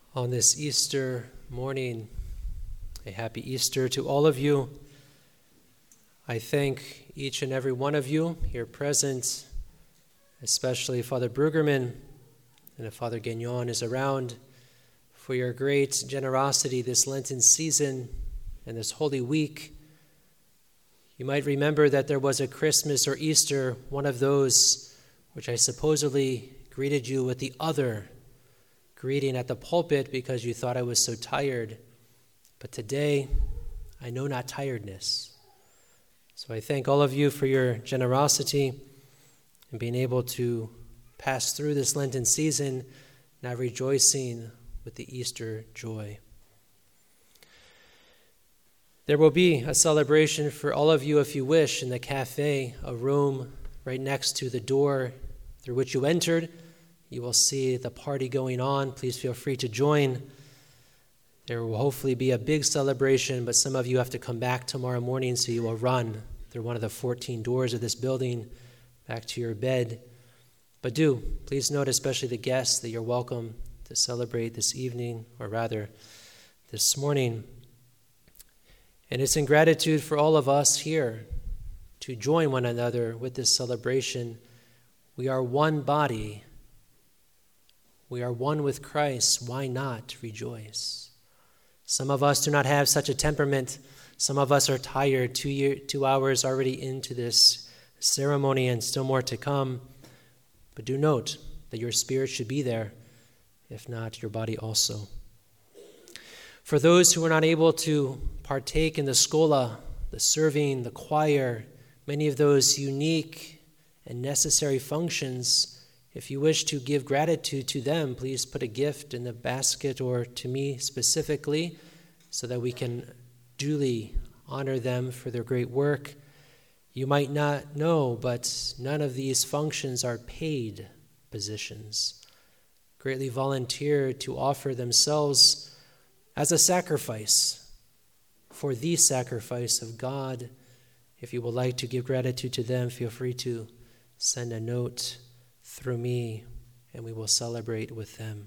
On this Easter morning, a happy Easter to all of you. I thank each and every one of you here present, especially Father Brueggermann, and if Father Gagnon is around, for your great generosity this Lenten season and this Holy Week. You might remember that there was a Christmas or Easter, one of those which I supposedly greeted you with the other greeting at the pulpit because you thought I was so tired. But today, I know not tiredness. So I thank all of you for your generosity and being able to pass through this Lenten season, now rejoicing with the Easter joy. There will be a celebration for all of you if you wish in the cafe, a room right next to the door through which you entered. You will see the party going on. Please feel free to join. There will hopefully be a big celebration, but some of you have to come back tomorrow morning, so you will run through one of the 14 doors of this building back to your bed. But please note, especially the guests, that you're welcome to celebrate this evening, or rather this morning. And it's in gratitude for all of us here to join one another with this celebration. We are one body. We are one with Christ. Why not rejoice? Some of us do not have such a temperament. Some of us are tired, 2 hours already into this ceremony and still more to come. But do note that your spirit should be there, if not your body also. For those who are not able to partake in the scola, the serving, the choir, many of those unique and necessary functions, if you wish to give gratitude to them, please put a gift in the basket or to me specifically so that we can duly honor them for their great work. You might not know, but none of these functions are paid positions. Greatly volunteered to offer themselves as a sacrifice for the sacrifice of God. If you would like to give gratitude to them, feel free to send a note through me, and we will celebrate with them.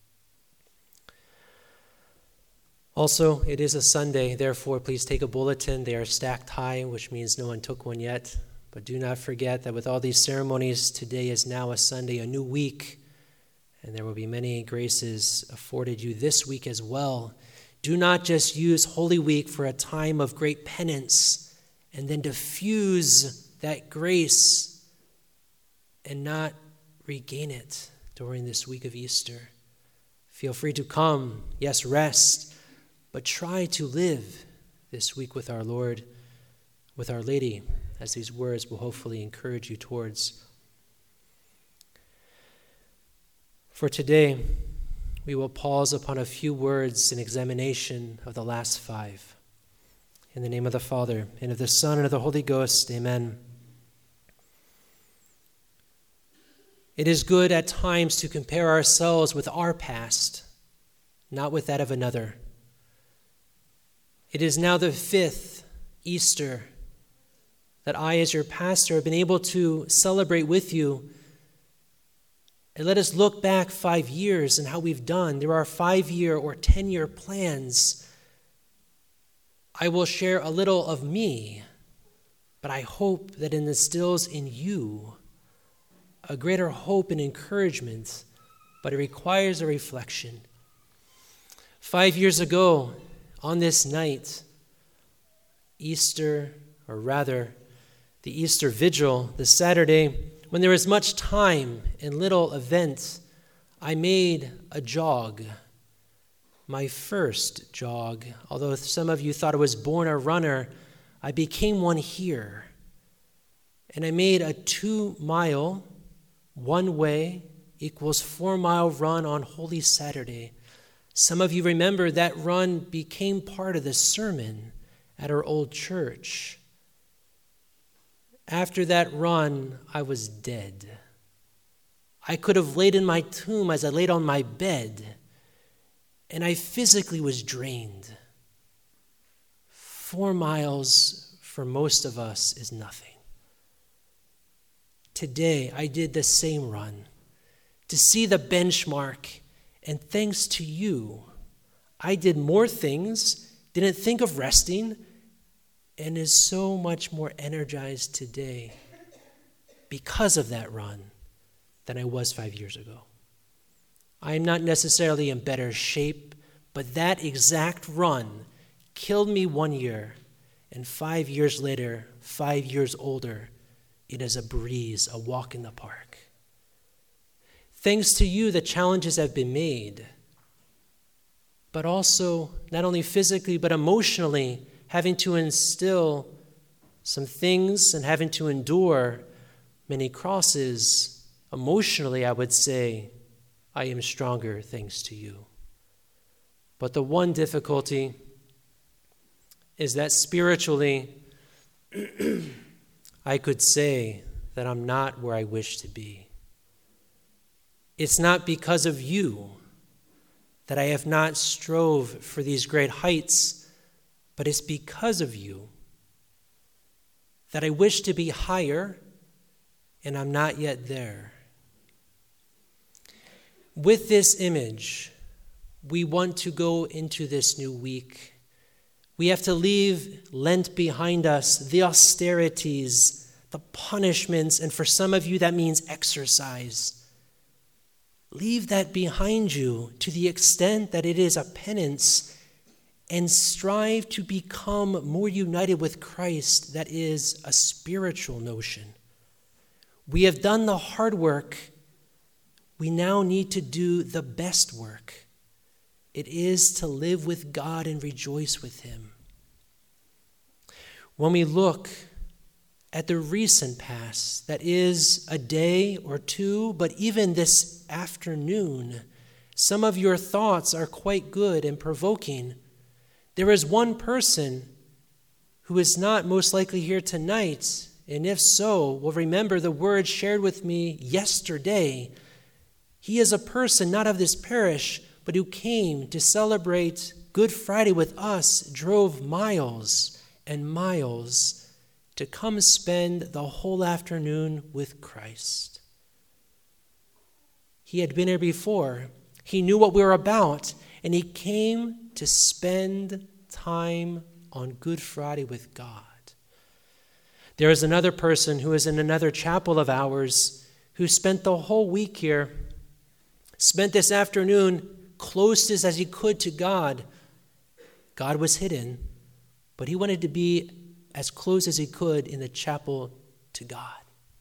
Also, it is a Sunday, therefore please take a bulletin. They are stacked high, which means no one took one yet. But do not forget that with all these ceremonies, today is now a Sunday, a new week, and there will be many graces afforded you this week as well. Do not just use Holy Week for a time of great penance and then diffuse that grace and not regain it during this week of Easter. Feel free to come, yes, rest, but try to live this week with our Lord, with Our Lady, as these words will hopefully encourage you towards. For today, we will pause upon a few words in examination of the last 5. In the name of the Father, and of the Son, and of the Holy Ghost, amen. It is good at times to compare ourselves with our past, not with that of another. It is now the 5th Easter that I, as your pastor, have been able to celebrate with you. And let us look back 5 years and how we've done. There are 5-year or 10-year plans. I will share a little of me, but I hope that it instills in you a greater hope and encouragement, but it requires a reflection. 5 years ago, on this night, Easter, or rather, the Easter Vigil, the Saturday, when there was much time and little event, I made a jog, my first jog. Although some of you thought I was born a runner, I became one here. And I made a 2-mile one way equals 4-mile run on Holy Saturday. Some of you remember that run became part of the sermon at our old church. After that run, I was dead. I could have laid in my tomb as I laid on my bed, and I physically was drained. 4 miles for most of us is nothing. Today, I did the same run to see the benchmark And thanks to you, I did more things, didn't think of resting, and is so much more energized today because of that run than I was 5 years ago. I am not necessarily in better shape, but that exact run killed me 1 year, and 5 years later, 5 years older, it is a breeze, a walk in the park. Thanks to you, the challenges have been made, but also not only physically, but emotionally, having to instill some things and having to endure many crosses. Emotionally, I would say, I am stronger thanks to you. But the one difficulty is that spiritually, I could say that I'm not where I wish to be. It's not because of you that I have not strove for these great heights, but it's because of you that I wish to be higher, and I'm not yet there. With this image, we want to go into this new week. We have to leave Lent behind us, the austerities, the punishments, and for some of you that means exercise. Leave that behind you to the extent that it is a penance, and strive to become more united with Christ. That is a spiritual notion. We have done the hard work. We now need to do the best work. It is to live with God and rejoice with Him. When we look at the recent past, that is a day or two, but even this afternoon, some of your thoughts are quite good and provoking. There is one person who is not most likely here tonight, and if so, will remember the words shared with me yesterday. He is a person not of this parish, but who came to celebrate Good Friday with us, drove miles and miles to come spend the whole afternoon with Christ. He had been here before. He knew what we were about, and he came to spend time on Good Friday with God. There is another person who is in another chapel of ours who spent the whole week here, spent this afternoon closest as he could to God. God was hidden, but he wanted to be as close as he could in the chapel to God.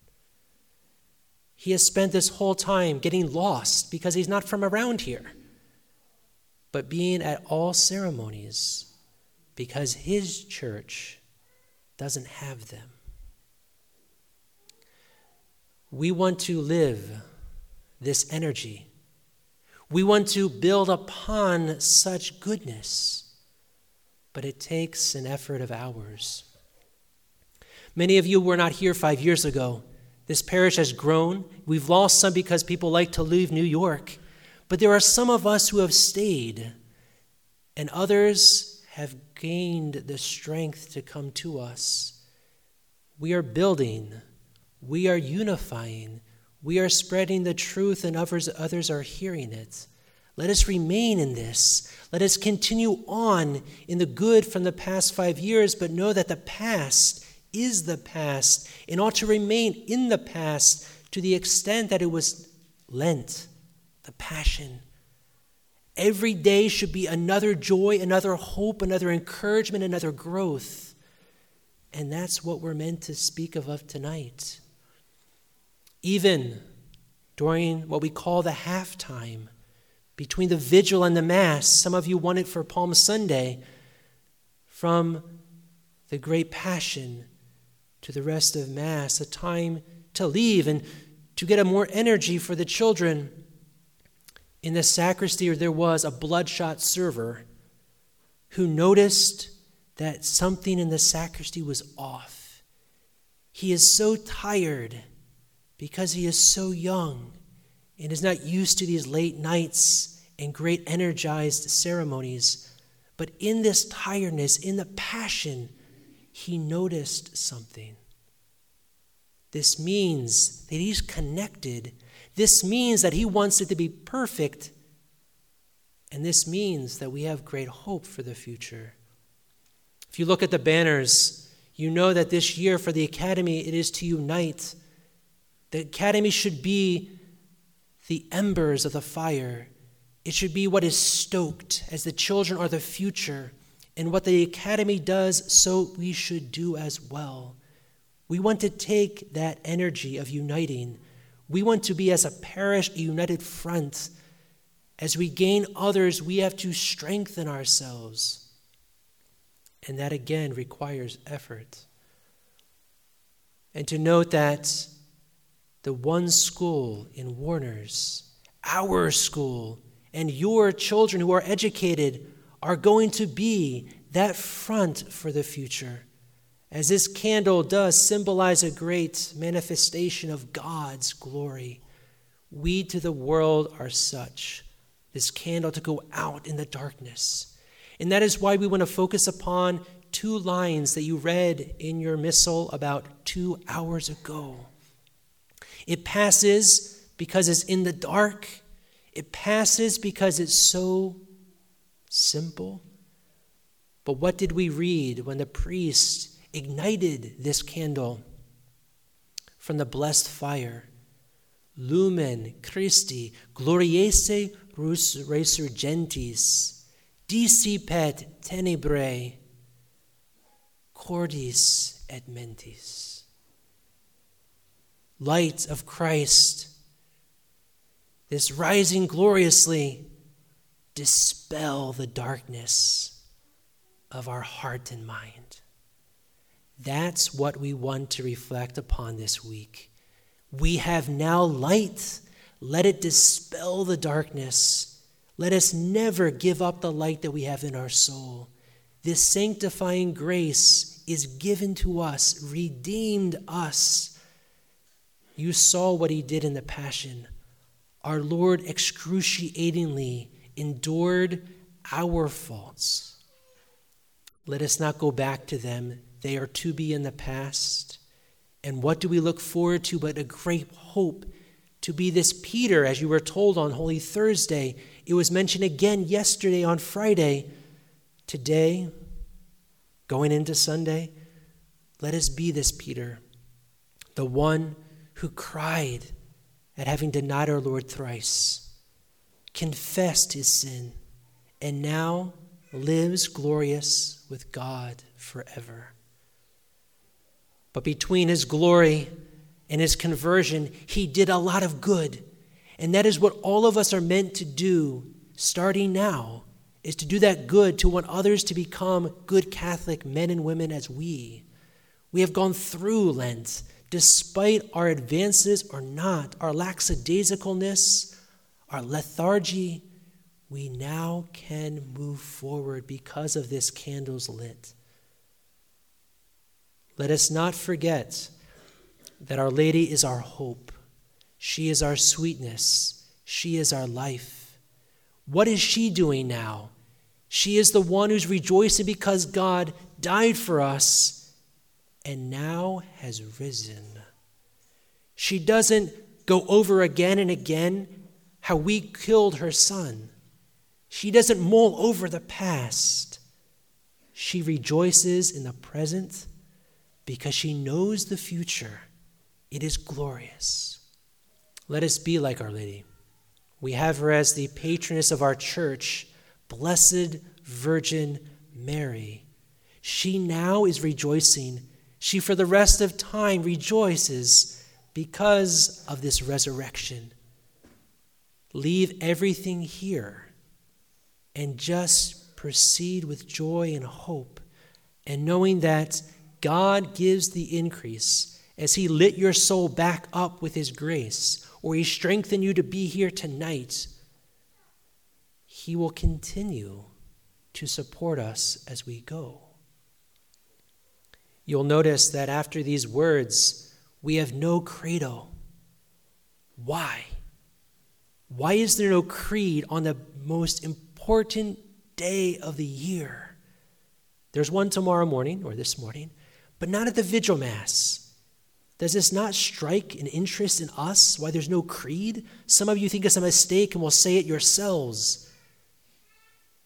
He has spent this whole time getting lost because he's not from around here, but being at all ceremonies because his church doesn't have them. We want to live this energy. We want to build upon such goodness, but it takes an effort of ours. Many of you were not here 5 years ago. This parish has grown. We've lost some because people like to leave New York. But there are some of us who have stayed, and others have gained the strength to come to us. We are building. We are unifying. We are spreading the truth, and others are hearing it. Let us remain in this. Let us continue on in the good from the past 5 years, but know that the past is the past and ought to remain in the past to the extent that it was Lent, the Passion. Every day should be another joy, another hope, another encouragement, another growth. And that's what we're meant to speak of tonight. Even during what we call the halftime, between the vigil and the Mass, some of you want it for Palm Sunday, from the Great Passion to the rest of Mass, a time to leave and to get a more energy for the children. In the sacristy, there was a bloodshot server who noticed that something in the sacristy was off. He is so tired because he is so young and is not used to these late nights and great energized ceremonies. But in this tiredness, in the Passion, he noticed something. This means that he's connected. This means that he wants it to be perfect, And this means that we have great hope for the future. If you look at the banners, you know that this year for the Academy, it is to unite. The Academy should be the embers of the fire. It should be what is stoked, as the children are the future. And what the Academy does, so we should do as well. We want to take that energy of uniting. We want to be, as a parish, a united front. As we gain others, we have to strengthen ourselves. And that, again, requires effort. And to note that the one school in Warners, our school, and your children who are educated are going to be that front for the future. As this candle does symbolize a great manifestation of God's glory, we to the world are such. This candle to go out in the darkness. And that is why we want to focus upon 2 lines that you read in your missal about 2 hours ago. It passes because it's in the dark. It passes because it's so simple. But what did we read when the priest ignited this candle from the blessed fire? Lumen Christi gloriae resurgentis, dissipet tenebrae, cordis et mentis. Light of Christ, this rising gloriously, dispel the darkness of our heart and mind. That's what we want to reflect upon this week. We have now light. Let it dispel the darkness. Let us never give up the light that we have in our soul. This sanctifying grace is given to us, redeemed us. You saw what he did in the Passion. Our Lord excruciatingly endured our faults. Let us not go back to them. They are to be in the past. And what do we look forward to but a great hope to be this Peter, as you were told on Holy Thursday. It was mentioned again yesterday on Friday. Today, going into Sunday, let us be this Peter, the one who cried at having denied our Lord thrice, confessed his sin, and now lives glorious with God forever. But between his glory and his conversion, he did a lot of good. And that is what all of us are meant to do, starting now, is to do that good, to want others to become good Catholic men and women as we. We have gone through Lent, despite our advances or not, our lackadaisicalness, our lethargy, we now can move forward because of this candle's lit. Let us not forget that Our Lady is our hope. She is our sweetness. She is our life. What is she doing now? She is the one who's rejoicing because God died for us and now has risen. She doesn't go over again and again how we killed her son. She doesn't mull over the past. She rejoices in the present because she knows the future. It is glorious. Let us be like Our Lady. We have her as the patroness of our church, Blessed Virgin Mary. She now is rejoicing. She, for the rest of time, rejoices because of this resurrection. Leave everything here and just proceed with joy and hope, and knowing that God gives the increase as he lit your soul back up with his grace, or he strengthened you to be here tonight. He will continue to support us as we go. You'll notice that after these words, we have no credo. Why? Why is there no creed on the most important day of the year? There's one tomorrow morning, or this morning, but not at the Vigil Mass. Does this not strike an interest in us, why there's no creed? Some of you think it's a mistake and will say it yourselves.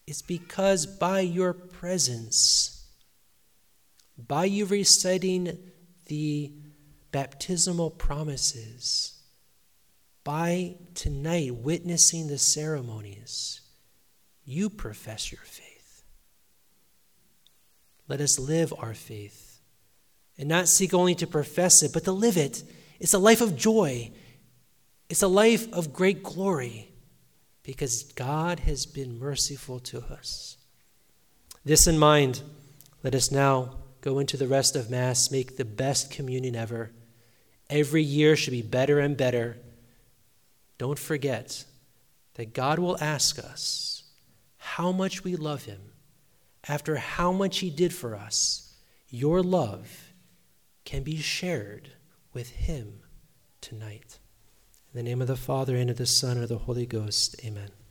It's because by your presence, by you reciting the baptismal promises, by tonight witnessing the ceremonies, you profess your faith. Let us live our faith and not seek only to profess it, but to live it. It's a life of joy. It's a life of great glory because God has been merciful to us. This in mind, let us now go into the rest of Mass, make the best communion ever. Every year should be better and better. Don't forget that God will ask us how much we love him. After how much he did for us, your love can be shared with him tonight. In the name of the Father, and of the Son, and of the Holy Ghost, amen.